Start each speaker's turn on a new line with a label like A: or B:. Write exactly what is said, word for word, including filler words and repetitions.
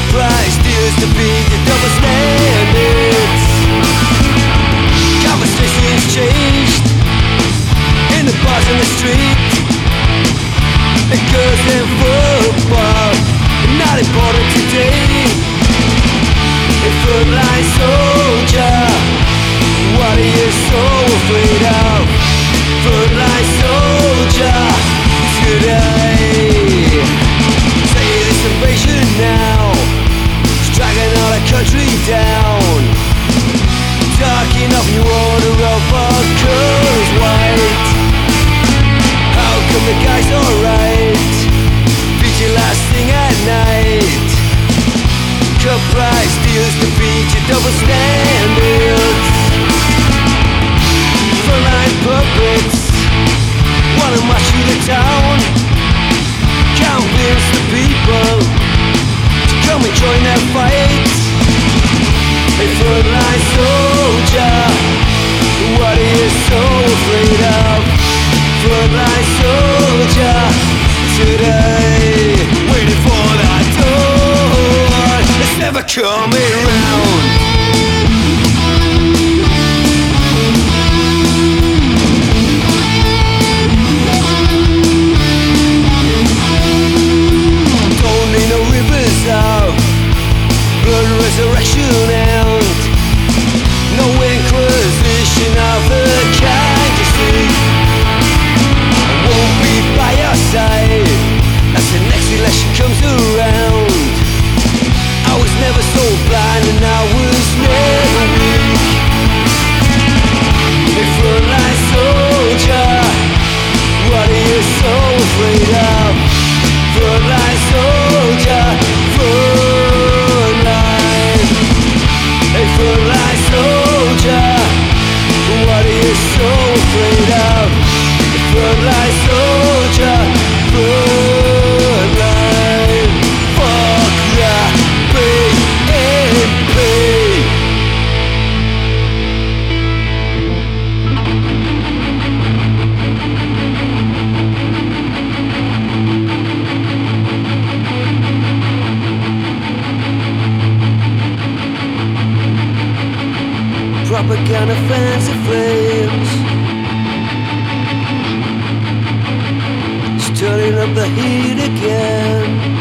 A: price deals to beat the double standards. Conversations changed in the bars on the street. The girls in football are not important today. A frontline soldier, what are you so afraid of? Frontline soldier today. Say this invasion now, striking all the country down. Talking of you order of our colors white. How come the guys alright? Beat your last thing at night. Cup price deals to beat your double standards. Frontline puppets wanna march through the town. Convince the people to come and join their fight. A frontline soldier, what are you so afraid of? Frontline soldier today, waiting for that door, it's never coming round. Don't need no rivers of blood, resurrection and no inquisition of the kind you see. I won't be by your side as the next election comes around. I was never so blind and I was never weak. A frontline soldier, what are you so afraid of? Frontline soldier, frontline. A frontline soldier, what are you so afraid of? A frontline soldier, frontline. Fuck the B N P. Propaganda fans and flames, it's turning up the heat again.